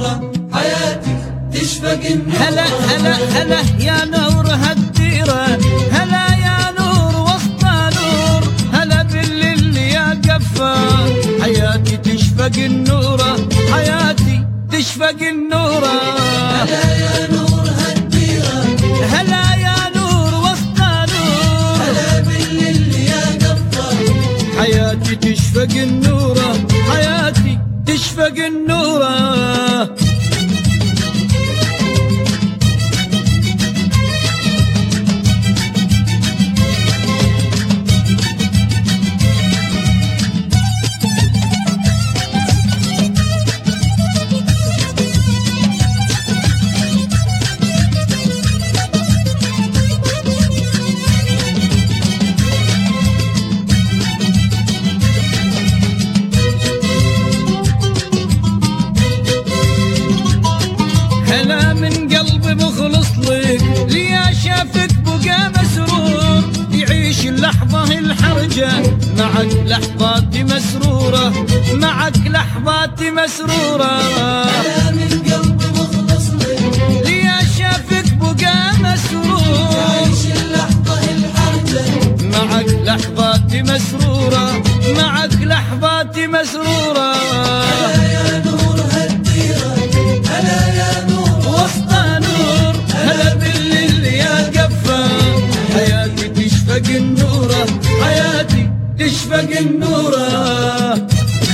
نوره حياتي تشفق النور. هلا هلا هلا يا نور هالديرة، هلا يا نور وسط نور، هلا بالليل يا قفار، حياتي تشفق النورة، حياتي تشفق النورة. هلا يا نور هالديرة، هلا يا نور وسط نور، هلا بالليل يا قفار، حياتي تشفق النورة، حياتي تشفق النورة. هلا من قلبي مخلص لك، ليا شافك بقى مسرور، يعيش اللحظة الحرجة معك لحظاتي مسرورة، معك لحظاتي مسرورة. هلا من قلبي مخلص لك، ليا شافك بقى مسرور، يعيش اللحظة الحرجة معك لحظاتي مسرورة، معك لحظاتي مسرورة. هلا يا نور هالديرة، هلا يا نور وسط نور، هلا بالليل يا قفار، حياتي تشفق النورة، حياتي تشفق النورة.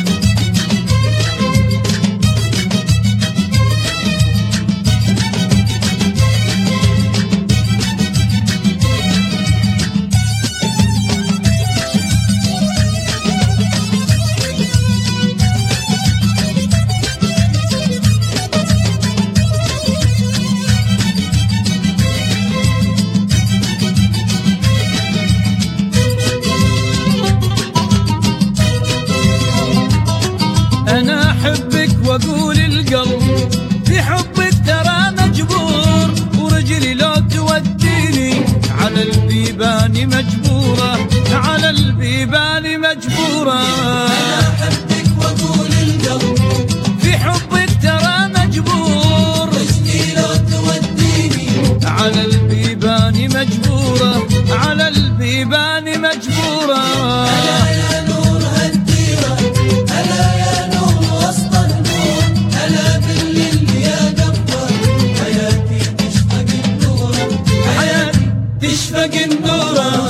أنا أحبك وأقول القلب في حبك ترى مجبور، ورجلي لو توديني على البيبان مجبورة، على البيبان مجبورة. أنا أحبك وأقول القلب في حبك ترى مجبور، رجلي لو توديني على البيبان مجبورة، على البيبان مجبورة. هلا يا نور هالديرة، هلا يا نور وسط النور، هلا بالليل يا قفار، حياتي تشفق النورة، حياتي تشفق النورة.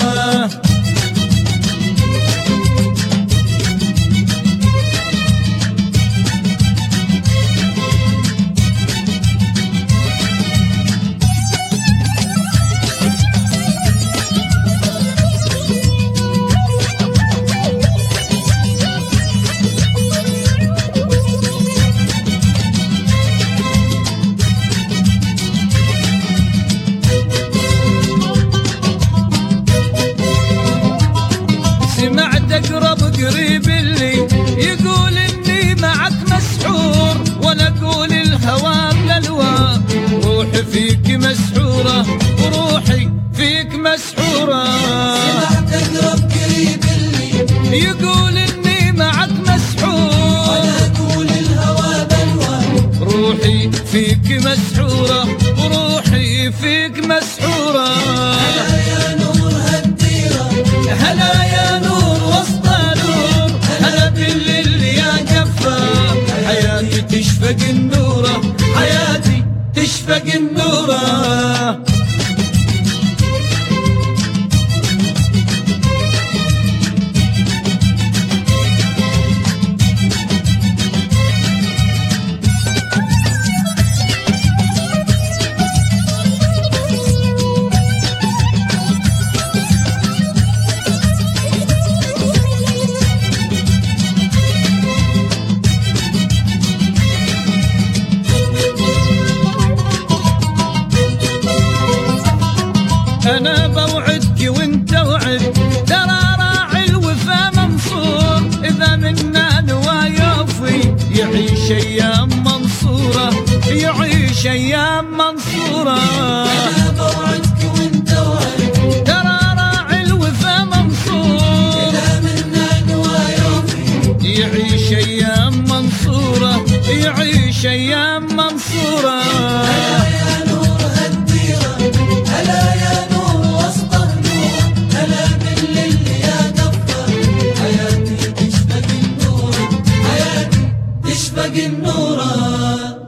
سمعت اقرب قريب اللي يقول اني معك مسحور، وانا اقول الهوى بلالوا، روحي فيك مسحورة، وروحي فيك مسحورة. سمعت أقرب قريب اللي يقول اني معك مسحور، وأنا أقول الهوى بلوى، روحي فيك مسحورة، وروحي فيك مسحورة. هلا يا نور هالديرة، هلا يا نور وسط نور، هلا بالليل يا قفار، حياتي تشفق النورة، حياتي تشفق النورة. أنا بوعدك وانت وعد، ترى راعي الوفا منصور، إذا منا نوى يوفي يعيش أيام منصورة، يعيش أيام منصورة. أنا بوعدك وأنت وعد، ترى راعي الوفا منصور، إذا منا نوى يوفي يعيش أيام منصورة، يعيش أيام منصورة. هلا يا نور هالديرة، هلا يا نور وسط النور، هلا بالليل يا جفار، حياتي تشتاق النور، حياتي تشتاق النور.